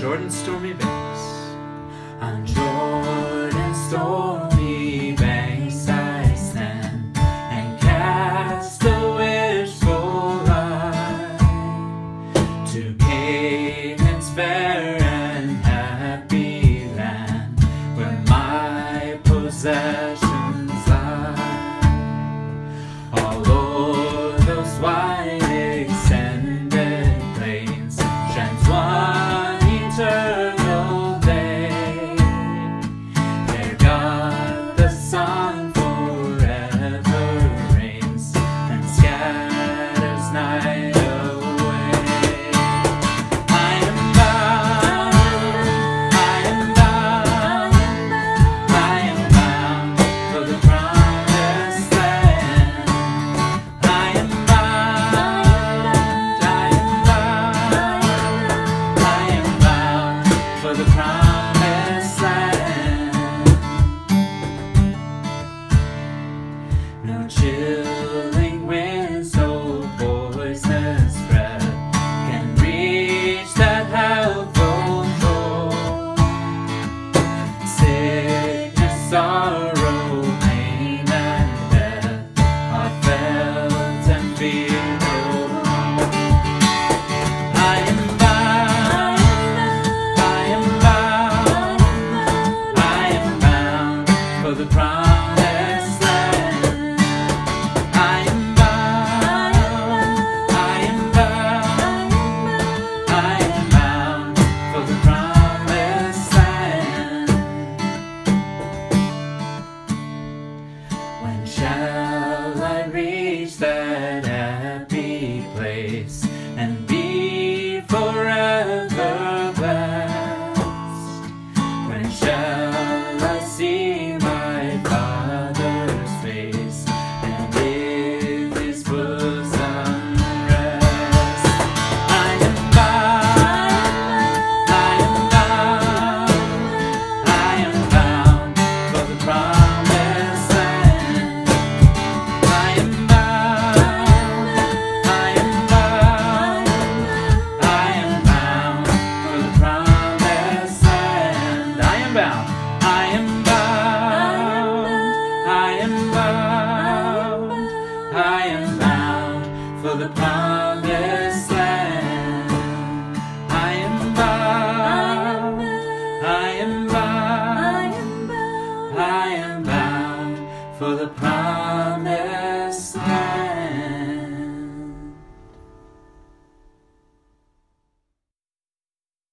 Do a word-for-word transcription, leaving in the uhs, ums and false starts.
Jordan's stormy banks. On Jordan's stormy banks I stand and cast a wishful eye to Canaan's fair and happy land, where my possessions lie. All o'er those wide extended plains shines one eternal day. There God the sun forever reigns and scatters night away. I am bound, I am bound, I am bound for the promised land. I am bound, I am bound, I am bound for the promised land. No chilling winds, no poisonous breath can reach that helpful shore. Sickness, sorrow, pain, and death are felt and fear no more. I am bound, I am bound, I am bound for the promised land. I am bound, I am bound, I am bound for the promised land. When shall I reach that happy place and be forever blessed? When shall I see my Father's face and in His bosom rest? I am bound, I am bound, I am bound for the promised land. I am bound, I am bound, I am bound for the promised land. I am bound, I am bound, I am bound, I am bound for the promised land. I am bound, I am bound, I am bound for the promised land.